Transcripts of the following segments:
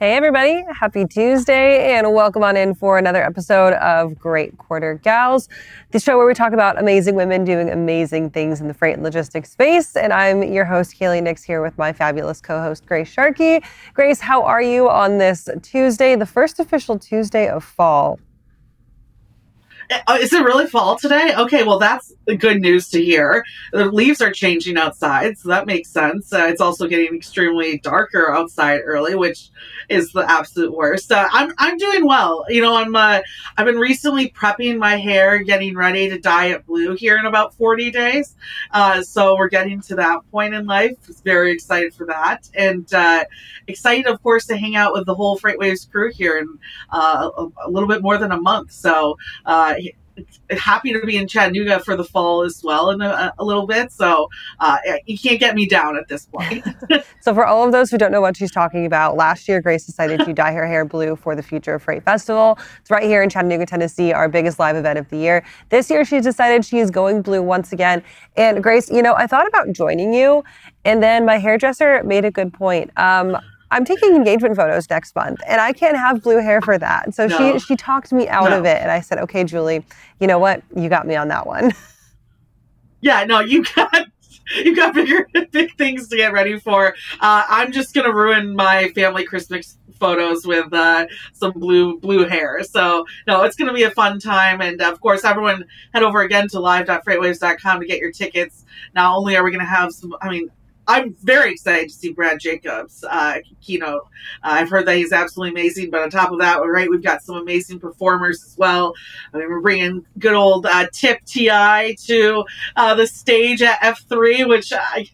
Hey everybody, happy Tuesday and welcome on in for another episode of Great Quarter Gals, the show where we talk about amazing women doing amazing things in the freight and logistics space. And I'm your host, Kaylee Nix, here with my fabulous co-host, Grace Sharkey. Grace, how are you on this Tuesday, the first official Tuesday of fall? Is it really fall today? Okay, well, that's good news to hear. The leaves are changing outside, so that makes sense. It's also getting extremely darker outside early, which is the absolute worst. I'm doing well. I've been recently prepping my hair, getting ready to dye it blue here in about 40 days. So we're getting to that point in life. Very excited for that, and excited, of course, to hang out with the whole FreightWaves crew here in a little bit more than a month. So. Happy to be in Chattanooga for the fall as well in a little bit. So you can't get me down at this point. So for all of those who don't know what she's talking about, last year Grace decided to dye her hair blue for the Future of Freight Festival. It's right here in Chattanooga, Tennessee, our biggest live event of the year. This year she's decided she is going blue once again. And Grace, I thought about joining you, and then my hairdresser made a good point. I'm taking engagement photos next month, and I can't have blue hair for that. So she talked me out of it, and I said, okay, Julie, you know what? You got me on that one. Yeah, no, you got big things to get ready for. I'm just going to ruin my family Christmas photos with some blue hair. So, no, it's going to be a fun time. And, of course, everyone head over again to live.freightwaves.com to get your tickets. Not only are we going to have I'm very excited to see Brad Jacobs keynote. I've heard that he's absolutely amazing, but on top of that, we've got some amazing performers as well. I mean, we're bringing good old Tip Ti to the stage at F3, which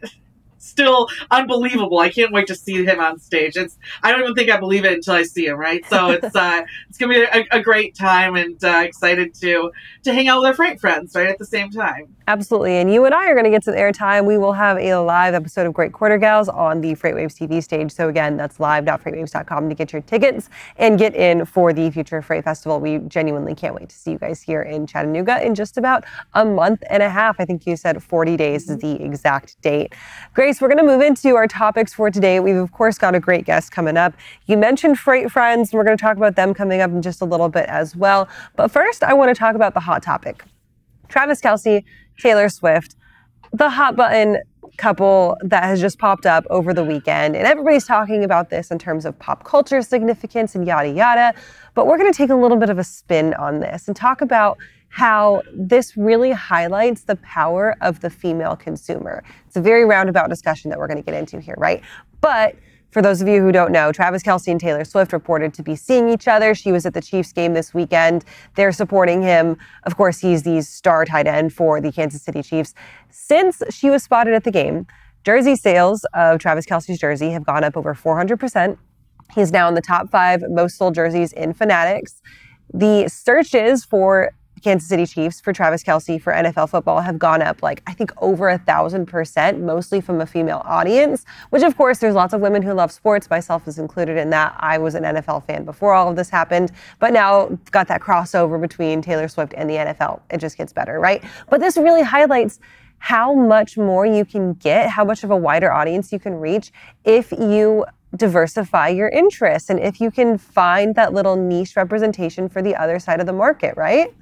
still unbelievable. I can't wait to see him on stage. I don't even think I believe it until I see him, right? So it's gonna be a great time, and excited to hang out with our freight friends right at the same time. Absolutely. And you and I are going to get some airtime. We will have a live episode of Great Quarter Gals on the FreightWaves TV stage. So again, that's live.freightwaves.com to get your tickets and get in for the Future Freight Festival. We genuinely can't wait to see you guys here in Chattanooga in just about a month and a half. I think you said 40 days is the exact date. Grace, we're going to move into our topics for today. We've, of course, got a great guest coming up. You mentioned Freight Friends. We're going to talk about them coming up in just a little bit as well. But first, I want to talk about the hot topic. Travis Kelce, Taylor Swift, the hot button couple that has just popped up over the weekend. And everybody's talking about this in terms of pop culture significance and yada, yada. But we're going to take a little bit of a spin on this and talk about how this really highlights the power of the female consumer. It's a very roundabout discussion that we're going to get into here, right? But for those of you who don't know, Travis Kelce and Taylor Swift reported to be seeing each other. She was at the Chiefs game this weekend. They're supporting him. Of course, he's the star tight end for the Kansas City Chiefs. Since she was spotted at the game, jersey sales of Travis Kelce's jersey have gone up over 400%. He's now in the top 5 most sold jerseys in Fanatics. The searches for Kansas City Chiefs for Travis Kelce for NFL football have gone up I think over 1,000%, mostly from a female audience, which of course there's lots of women who love sports, myself is included in that. I was an NFL fan before all of this happened, but now got that crossover between Taylor Swift and the NFL. It just gets better, right? But this really highlights how much more you can get, how much of a wider audience you can reach if you diversify your interests and if you can find that little niche representation for the other side of the market, right?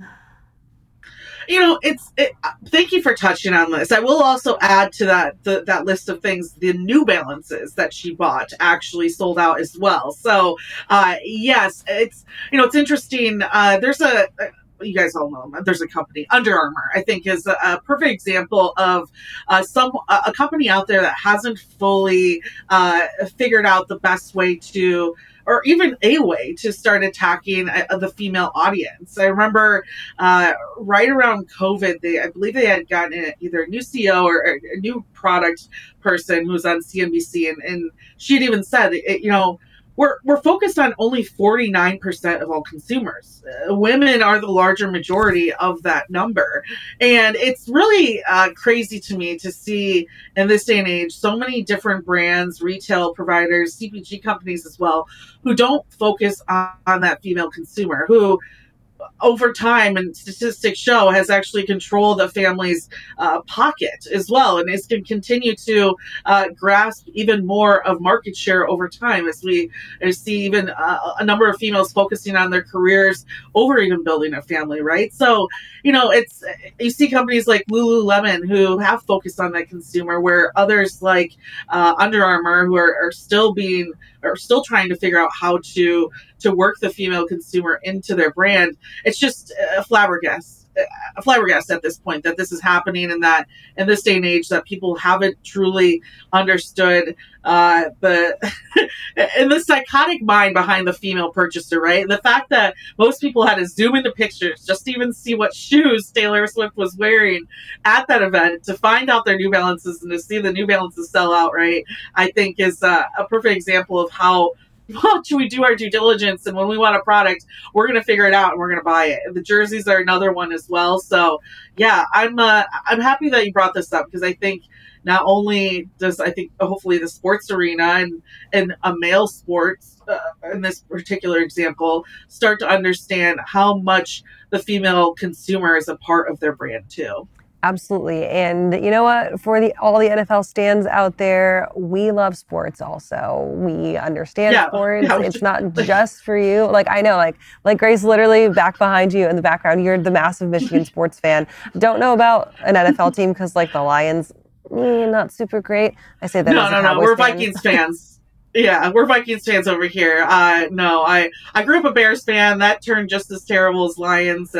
Thank you for touching on this. I will also add to that list of things, the New Balances that she bought actually sold out as well. So, yes, it's interesting. You guys all know them. There's a company, Under Armour, I think is a perfect example of a company out there that hasn't fully figured out the best way to, or even a way to start attacking the female audience. I remember right around COVID, I believe they had gotten either a new CEO or a new product person who was on CNBC, and she had even said, we're focused on only 49% of all consumers. Women are the larger majority of that number. And it's really crazy to me to see in this day and age so many different brands, retail providers, CPG companies as well, who don't focus on that female consumer, who over time, and statistics show, has actually controlled the family's pocket as well, and is going to continue to grasp even more of market share over time, as we see even a number of females focusing on their careers over even building a family, right? So, it's, you see companies like Lululemon who have focused on that consumer, where others like Under Armour, who are still trying to figure out how to work the female consumer into their brand. It's just a flabbergasted at this point that this is happening, and that in this day and age that people haven't truly understood the and the psychotic mind behind the female purchaser, right? And the fact that most people had to zoom into pictures just to even see what shoes Taylor Swift was wearing at that event, to find out their New Balances and to see the New Balances sell out, right? I think is a perfect example of how much we do our due diligence, and when we want a product, we're going to figure it out and we're going to buy it. And the jerseys are another one as well. So yeah, I'm happy that you brought this up, because I think not only does, I think, hopefully the sports arena and a male sports in this particular example start to understand how much the female consumer is a part of their brand too. Absolutely. And you know what? For all the NFL stands out there, we love sports also. We understand sports. Yeah. It's not just for you. Like, I know, like Grace, literally back behind you in the background, you're the massive Michigan sports fan. Don't know about an NFL team because, like, the Lions, not super great. I say that No. We're Vikings fans. Yeah, we're Vikings fans over here. No, I grew up a Bears fan. That turned just as terrible as Lions.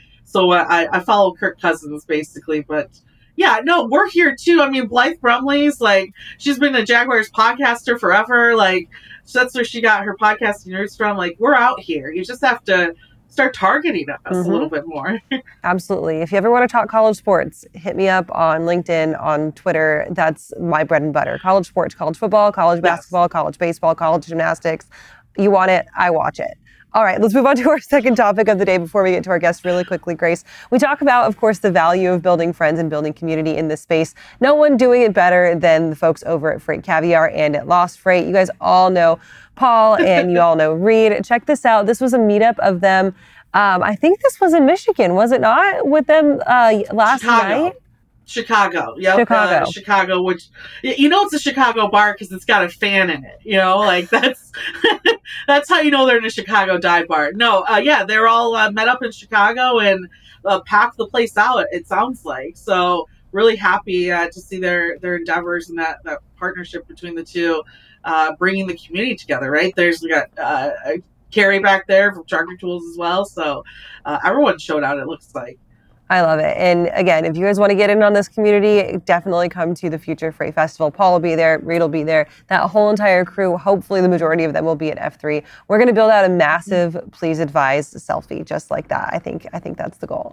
So I follow Kirk Cousins, basically. But yeah, no, we're here too. I mean, Blythe Brumley's, like, she's been a Jaguars podcaster forever. Like, that's where she got her podcasting roots from. Like, we're out here. You just have to start targeting us a little bit more. Absolutely. If you ever want to talk college sports, hit me up on LinkedIn, on Twitter. That's my bread and butter. College sports, college football, college basketball, college baseball, college gymnastics. You want it, I watch it. All right, let's move on to our second topic of the day before we get to our guest really quickly, Grace. We talk about, of course, the value of building friends and building community in this space. No one doing it better than the folks over at Freight Caviar and at Lost Freight. You guys all know Paul and you all know Reed. Check this out. This was a meetup of them. I think this was in Michigan, was it not? With them last night? Chicago. Yep. Chicago, which, it's a Chicago bar because it's got a fan in it. Like that's that's how you know they're in a Chicago dive bar. No, they're all met up in Chicago and packed the place out, it sounds like. So really happy to see their endeavors and that partnership between the two, bringing the community together, right? We got Carrie back there from Tractor Tools as well. So everyone showed out, it looks like. I love it. And again, if you guys want to get in on this community, definitely come to the Future Freight Festival. Paul will be there. Reed will be there. That whole entire crew, hopefully the majority of them will be at F3. We're going to build out a massive Please Advise selfie just like that. I think that's the goal.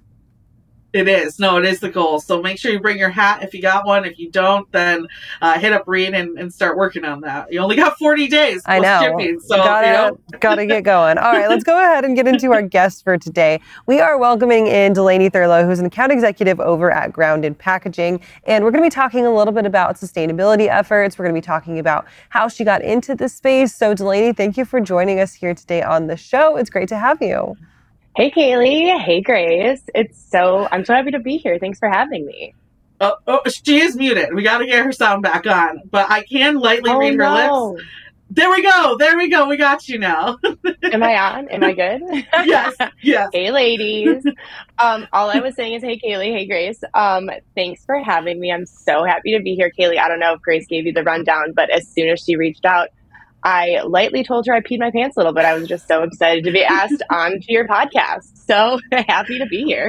It is. No, it is the goal. So make sure you bring your hat if you got one. If you don't, then hit up Reed and start working on that. You only got 40 days. I know. Shipping, so, gotta get going. All right, let's go ahead and get into our guest for today. We are welcoming in Delaney Thurlow, who's an account executive over at Grounded Packaging. And we're going to be talking a little bit about sustainability efforts. We're going to be talking about how she got into this space. So Delaney, thank you for joining us here today on the show. It's great to have you. Hey, Kaylee. Hey, Grace. I'm so happy to be here. Thanks for having me. Oh, she is muted. We got to get her sound back on, but I can lightly read her lips. There we go. We got you now. Am I on? Am I good? Yes. Hey, ladies. All I was saying is, hey, Kaylee. Hey, Grace. Thanks for having me. I'm so happy to be here, Kaylee. I don't know if Grace gave you the rundown, but as soon as she reached out, I lightly told her I peed my pants a little bit. I was just so excited to be asked onto your podcast. So happy to be here.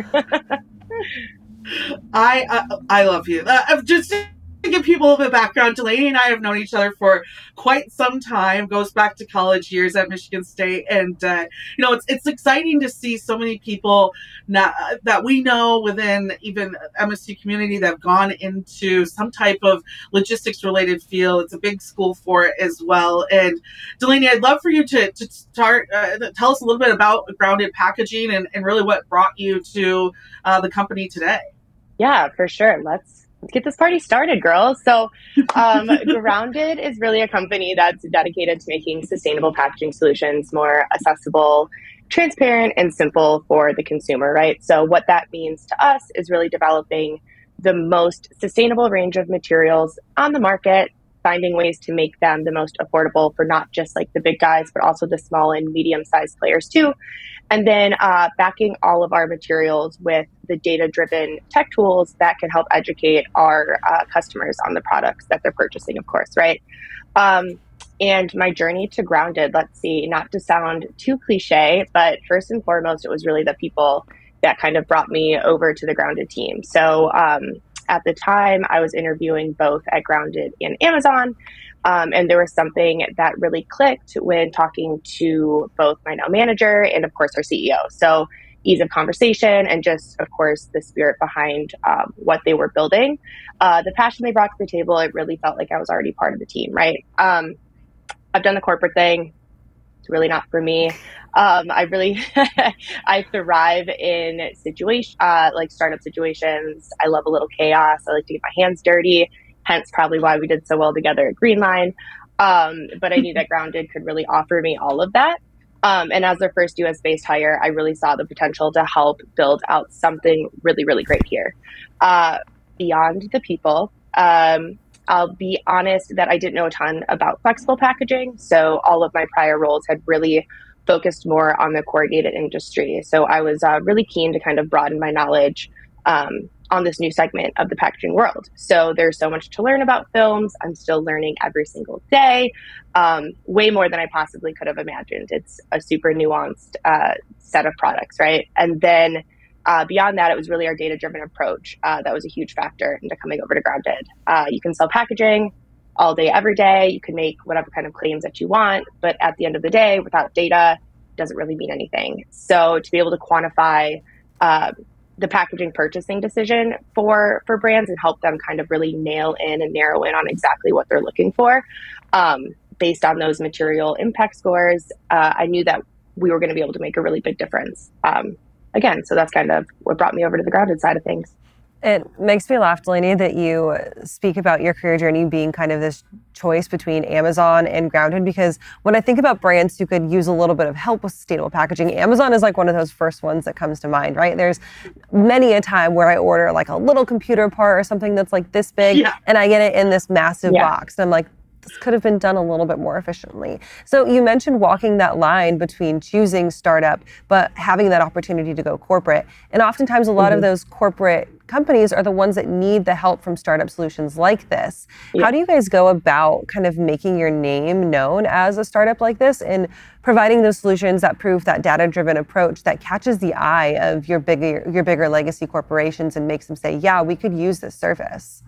I love you. Just to give people a little bit of background, Delaney and I have known each other for quite some time. Goes back to college years at Michigan State, and it's exciting to see so many people that we know within even MSU community that have gone into some type of logistics related field. It's a big school for it as well. And Delaney, I'd love for you to start tell us a little bit about Grounded Packaging and really what brought you to the company today. Yeah, for sure. Let's let's get this party started, girls. So, Grounded is really a company that's dedicated to making sustainable packaging solutions more accessible, transparent, and simple for the consumer, right? So, what that means to us is really developing the most sustainable range of materials on the market, finding ways to make them the most affordable for not just like the big guys, but also the small and medium sized players too. And then backing all of our materials with the data driven tech tools that can help educate our customers on the products that they're purchasing, of course, right? And my journey to Grounded, let's see, not to sound too cliche, but first and foremost, it was really the people that kind of brought me over to the Grounded team. So at the time, I was interviewing both at Grounded and Amazon. And there was something that really clicked when talking to both my now manager and, of course, our CEO. So, ease of conversation and just, of course, the spirit behind what they were building. The passion they brought to the table, it really felt like I was already part of the team, right? I've done the corporate thing. It's really not for me. I really, I thrive in like startup situations. I love a little chaos. I like to get my hands dirty. Hence, probably why we did so well together at Greenline. But I knew that Grounded could really offer me all of that. And as their first US based hire, I really saw the potential to help build out something really, really great here. Beyond the people, I'll be honest that I didn't know a ton about flexible packaging. So all of my prior roles had really focused more on the corrugated industry. So I was really keen to kind of broaden my knowledge on this new segment of the packaging world. So there's so much to learn about films. I'm still learning every single day, way more than I possibly could have imagined. It's a super nuanced set of products, right? And then beyond that, it was really our data-driven approach that was a huge factor into coming over to Grounded. You can sell packaging all day, every day. You can make whatever kind of claims that you want, but at the end of the day, without data, it doesn't really mean anything. So to be able to quantify the packaging purchasing decision for brands and help them kind of really nail in and narrow in on exactly what they're looking for based on those material impact scores, I knew that we were going to be able to make a really big difference. Again, so that's kind of what brought me over to the Grounded side of things. It makes me laugh, Delaney, that you speak about your career journey being kind of this choice between Amazon and Grounded, because when I think about brands who could use a little bit of help with sustainable packaging, Amazon is like one of those first ones that comes to mind, right? There's many a time where I order like a little computer part or something that's like this big, and I get it in this massive box. And I'm like, this could have been done a little bit more efficiently. So you mentioned walking that line between choosing startup, but having that opportunity to go corporate. And oftentimes a lot of those corporate companies are the ones that need the help from startup solutions like this. How do you guys go about kind of making your name known as a startup like this and providing those solutions that prove that data-driven approach that catches the eye of your bigger legacy corporations and makes them say, yeah, we could use this service?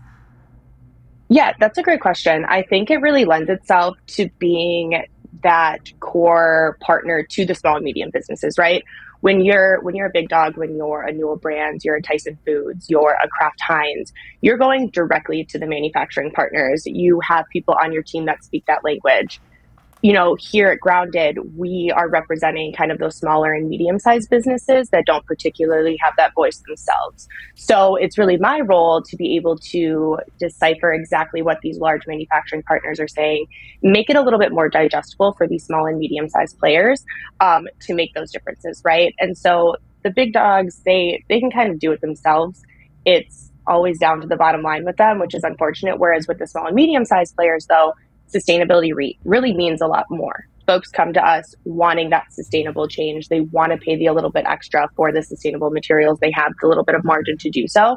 Yeah, that's a great question. I think it really lends itself to being that core partner to the small and medium businesses, right? When you're a big dog, when you're a Newell Brands, you're a Tyson Foods, you're a Kraft Heinz, you're going directly to the manufacturing partners. You have people on your team that speak that language. You know, here at Grounded, we are representing kind of those smaller and medium-sized businesses that don't particularly have that voice themselves. So it's really my role to be able to decipher exactly what these large manufacturing partners are saying, make it a little bit more digestible for these small and medium-sized players to make those differences, right? And so the big dogs, they can kind of do it themselves. It's always down to the bottom line with them, which is unfortunate. Whereas with the small and medium-sized players, though, sustainability really means a lot more. Folks come to us wanting that sustainable change. They want to pay a little bit extra for the sustainable materials. They have the little bit of margin to do so.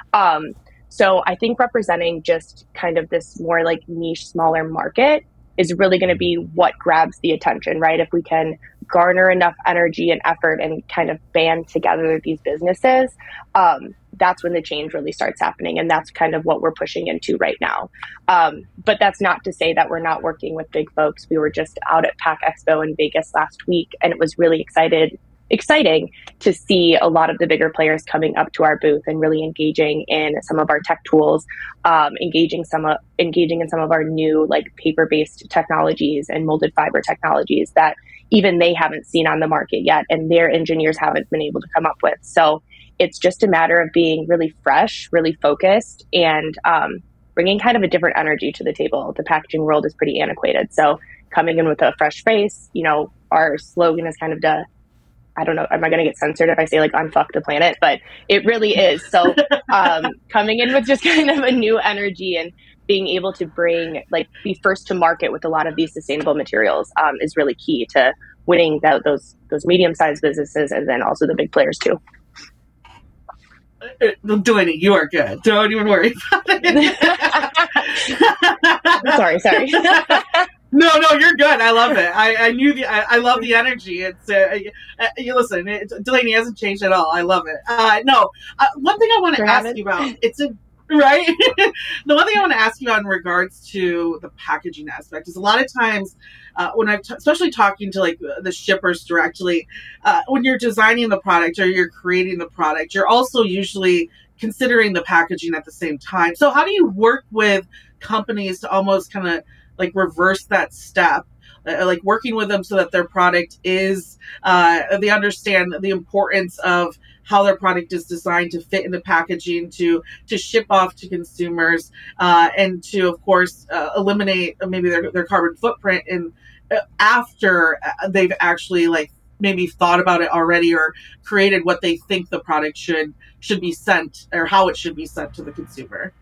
So I think representing just kind of this more like niche, smaller market is really going to be what grabs the attention, right? If we can garner enough energy and effort and kind of band together these businesses, that's when the change really starts happening. And that's kind of what we're pushing into right now. But that's not to say that we're not working with big folks. We were just out at Pack Expo in Vegas last week, and it was really exciting to see a lot of the bigger players coming up to our booth and really engaging in some of our tech tools, engaging in some of our new like paper-based technologies and molded fiber technologies that even they haven't seen on the market yet, and their engineers haven't been able to come up with. So it's just a matter of being really fresh, really focused, and bringing kind of a different energy to the table. The packaging world is pretty antiquated. So coming in with a fresh face, our slogan is kind of I don't know, am I going to get censored if I say like unfuck the planet? But it really is. So coming in with just kind of a new energy and being able to be first to market with a lot of these sustainable materials is really key to winning those medium-sized businesses and then also the big players too. Delaney, you are good. Don't even worry about it. Sorry. No, you're good. I love it. I love the energy. It's you listen. Delaney hasn't changed at all. I love it. One thing I want to ask you about. Right. The one thing I want to ask you about in regards to the packaging aspect is a lot of times when I'm especially talking to like the shippers directly, when you're designing the product or you're creating the product, you're also usually considering the packaging at the same time. So how do you work with companies to almost kind of like reverse that step, like working with them so that their product is, they understand the importance of how their product is designed to fit into packaging, to ship off to consumers, and to, of course, eliminate maybe their carbon footprint after they've actually like maybe thought about it already or created what they think the product should be sent or how it should be sent to the consumer.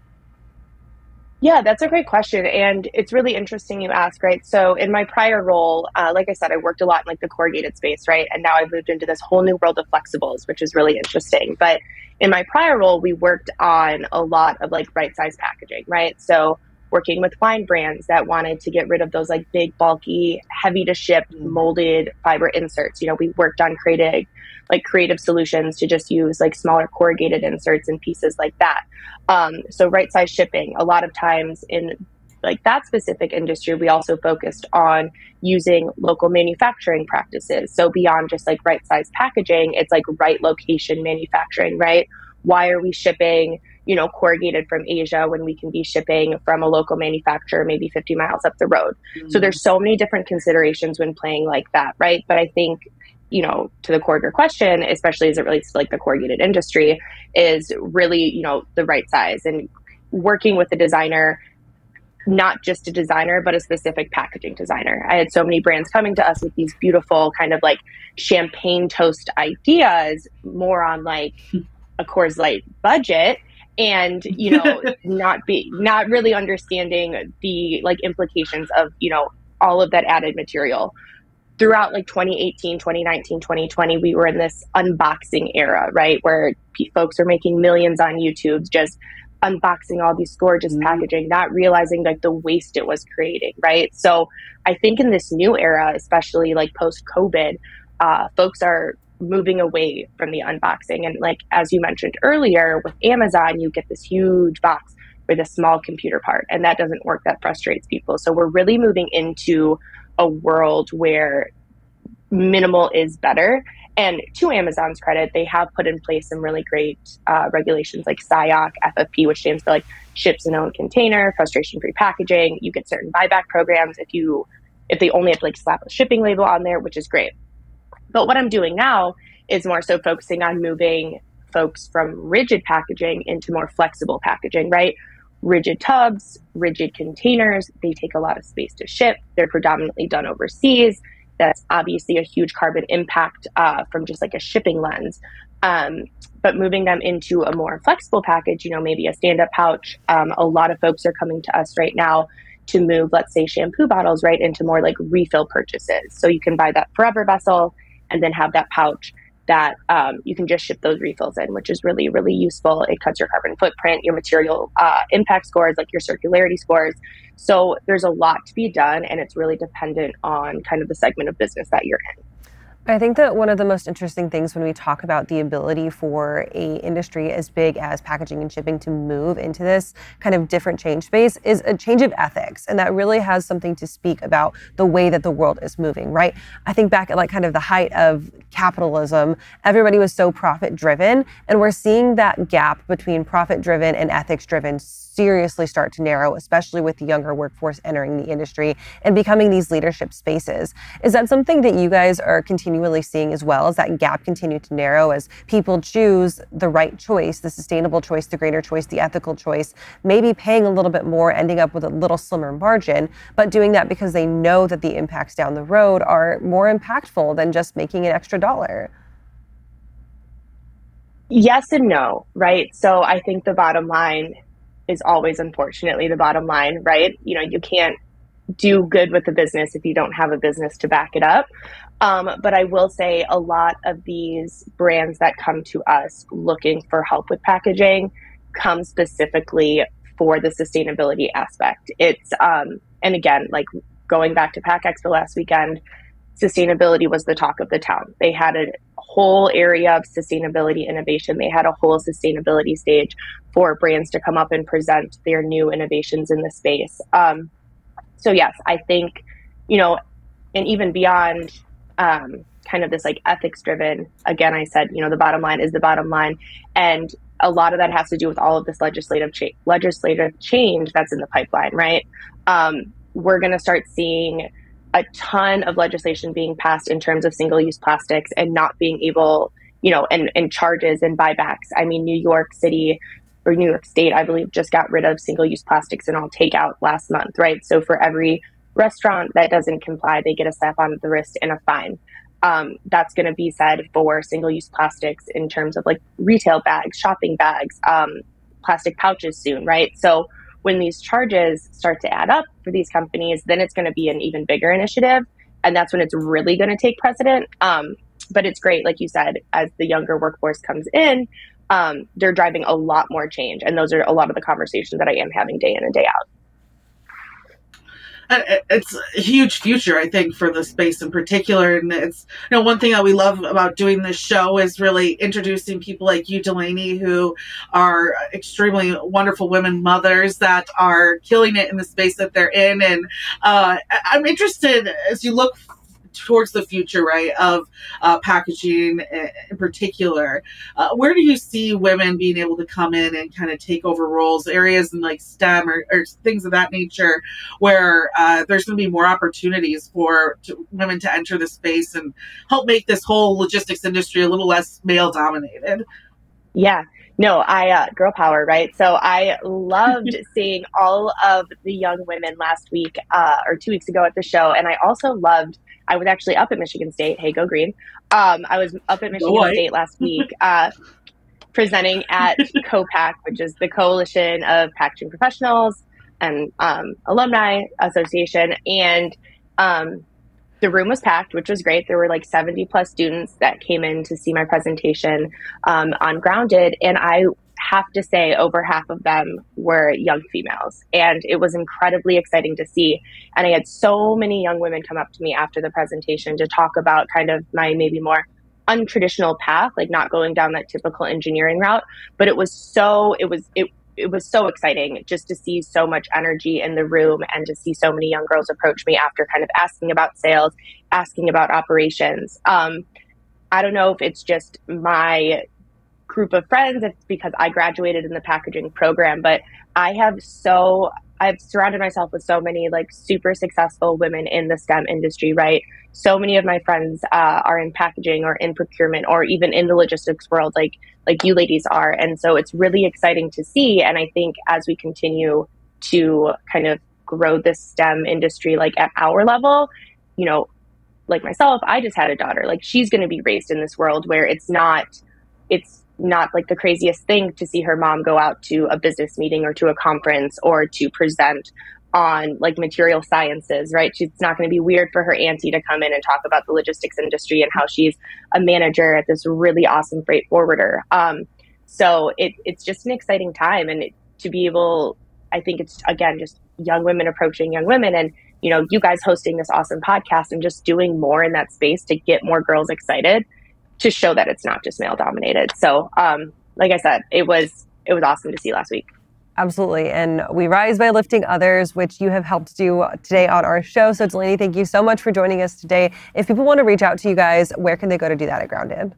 Yeah, that's a great question. And it's really interesting you ask, right? So in my prior role, like I said, I worked a lot in like the corrugated space, right? And now I've moved into this whole new world of flexibles, which is really interesting. But in my prior role, we worked on a lot of like right size packaging, right? So working with wine brands that wanted to get rid of those like big, bulky, heavy to ship molded fiber inserts. We worked on creative solutions to just use like smaller corrugated inserts and pieces like that. So right size shipping, a lot of times in like that specific industry, we also focused on using local manufacturing practices. So beyond just like right size packaging, it's like right location manufacturing, right? Why are we shipping, corrugated from Asia when we can be shipping from a local manufacturer maybe 50 miles up the road? Mm-hmm. So there's so many different considerations when playing like that, right? But I think, to the core of your question, especially as it relates to like the corrugated industry, is really, the right size and working with the designer, not just a designer, but a specific packaging designer. I had so many brands coming to us with these beautiful kind of like champagne toast ideas, more on like a Coors Light budget. And, not really understanding the like implications of, all of that added material. Throughout like 2018, 2019, 2020, we were in this unboxing era, right? Where folks are making millions on YouTube, just unboxing all these gorgeous packaging, not realizing like the waste it was creating, right? So I think in this new era, especially like post-COVID, folks are moving away from the unboxing. And like, as you mentioned earlier, with Amazon, you get this huge box with a small computer part, and that doesn't work. That frustrates people. So we're really moving into a world where minimal is better. And to Amazon's credit, they have put in place some really great regulations like SIOC, FFP, which stands for like ships in own container, frustration-free packaging. You get certain buyback programs if they only have to like slap a shipping label on there, which is great. But what I'm doing now is more so focusing on moving folks from rigid packaging into more flexible packaging, right? Rigid tubs, rigid containers, they take a lot of space to ship. They're predominantly done overseas. That's obviously a huge carbon impact from just like a shipping lens. But moving them into a more flexible package, maybe a stand-up pouch. A lot of folks are coming to us right now to move, let's say, shampoo bottles right into more like refill purchases. So you can buy that Forever vessel and then have that pouch that you can just ship those refills in, which is really, really useful. It cuts your carbon footprint, your material impact scores, like your circularity scores. So there's a lot to be done, and it's really dependent on kind of the segment of business that you're in. I think that one of the most interesting things when we talk about the ability for a industry as big as packaging and shipping to move into this kind of different change space is a change of ethics. And that really has something to speak about the way that the world is moving, right? I think back at like kind of the height of capitalism, everybody was so profit driven. And we're seeing that gap between profit driven and ethics driven seriously start to narrow, especially with the younger workforce entering the industry and becoming these leadership spaces. Is that something that you guys are continuing continually seeing as well as that gap continue to narrow as people choose the right choice, the sustainable choice, the greener choice, the ethical choice, maybe paying a little bit more, ending up with a little slimmer margin, but doing that because they know that the impacts down the road are more impactful than just making an extra dollar? Yes and no, right? So I think the bottom line is always, unfortunately, the bottom line, right? You can't do good with the business if you don't have a business to back it up. But I will say a lot of these brands that come to us looking for help with packaging come specifically for the sustainability aspect. And again, like going back to Pack Expo last weekend, sustainability was the talk of the town. They had a whole area of sustainability innovation. They had a whole sustainability stage for brands to come up and present their new innovations in the space. So yes, I think, and even beyond kind of this like ethics driven, again, I said, the bottom line is the bottom line. And a lot of that has to do with all of this legislative change that's in the pipeline, right? We're going to start seeing a ton of legislation being passed in terms of single-use plastics and not being able, and charges and buybacks. I mean, New York City or New York State, I believe, just got rid of single-use plastics in all takeout last month, right? So for every restaurant that doesn't comply, they get a slap on the wrist and a fine. That's going to be said for single-use plastics in terms of like retail bags, shopping bags, plastic pouches soon, right? So when these charges start to add up for these companies, then it's going to be an even bigger initiative. And that's when it's really going to take precedent. But it's great, like you said, as the younger workforce comes in, they're driving a lot more change. And those are a lot of the conversations that I am having day in and day out. It's a huge future, I think, for the space in particular. And it's, one thing that we love about doing this show is really introducing people like you, Delaney, who are extremely wonderful women mothers that are killing it in the space that they're in. And I'm interested, as you look towards the future, right, of packaging in particular, where do you see women being able to come in and kind of take over roles, areas in like STEM or things of that nature, where there's going to be more opportunities for women to enter the space and help make this whole logistics industry a little less male dominated? Yeah. No, girl power, right? So I loved seeing all of the young women last week or 2 weeks ago at the show. And I was actually up at Michigan State. Hey, go green. I was up at Michigan State last week presenting at COPAC, which is the Coalition of Packaging Professionals and Alumni Association. And the room was packed, which was great. There were like 70 plus students that came in to see my presentation on Grounded. And I have to say over half of them were young females. And it was incredibly exciting to see. And I had so many young women come up to me after the presentation to talk about kind of my maybe more untraditional path, like not going down that typical engineering route. But it was so exciting just to see so much energy in the room and to see so many young girls approach me after kind of asking about sales, asking about operations. I don't know if it's just my group of friends, it's because I graduated in the packaging program, but I've surrounded myself with so many like super successful women in the STEM industry, right? So many of my friends are in packaging or in procurement or even in the logistics world, like you ladies are. And so it's really exciting to see. And I think as we continue to kind of grow this STEM industry, like at our level, like myself, I just had a daughter, like she's going to be raised in this world where it's not like the craziest thing to see her mom go out to a business meeting or to a conference or to present on like material sciences, right? It's not going to be weird for her auntie to come in and talk about the logistics industry and how she's a manager at this really awesome freight forwarder. So it's just an exciting time. And to be able, I think it's, again, just young women approaching young women and, you guys hosting this awesome podcast and just doing more in that space to get more girls excited to show that it's not just male dominated. So, like I said, it was awesome to see last week. Absolutely. And we rise by lifting others, which you have helped do today on our show. So Delaney, thank you so much for joining us today. If people want to reach out to you guys, where can they go to do that at Grounded?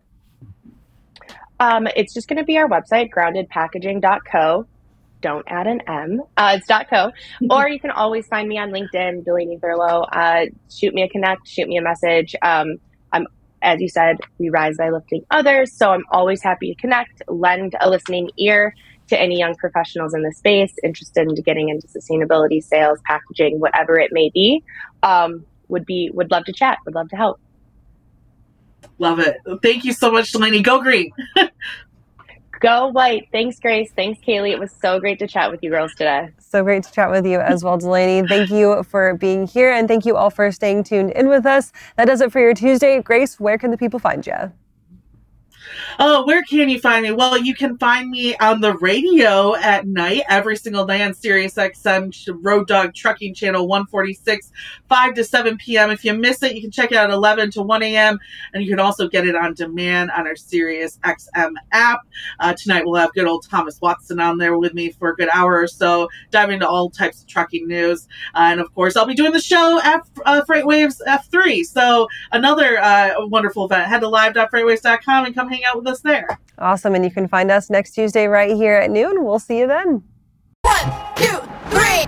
It's just going to be our website, groundedpackaging.co. Don't add an M. It's .co. Or you can always find me on LinkedIn, Delaney Thurlow. Shoot me a connect, shoot me a message. I'm As you said, we rise by lifting others. So I'm always happy to connect, lend a listening ear to any young professionals in the space interested in getting into sustainability, sales, packaging, whatever it may be. Would love to chat, would love to help. Love it. Thank you so much, Delaney. Go green. Go white. Thanks, Grace. Thanks, Kaylee. It was so great to chat with you girls today. So great to chat with you as well, Delaney. Thank you for being here, and thank you all for staying tuned in with us. That does it for your Tuesday. Grace, where can the people find you? Oh, where can you find me? Well, you can find me on the radio at night, every single day on Sirius XM Road Dog Trucking Channel 146, 5 to 7 p.m. If you miss it, you can check it out 11 to 1 a.m. And you can also get it on demand on our Sirius XM app. Tonight, we'll have good old Thomas Watson on there with me for a good hour or so, diving into all types of trucking news. And of course, I'll be doing the show at FreightWaves F3. So another wonderful event. Head to live.freightwaves.com and come hang out with us there. Awesome. And you can find us next Tuesday right here at noon. We'll see you then. 1, 2, 3.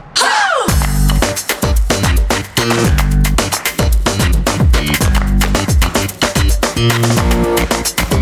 Ho!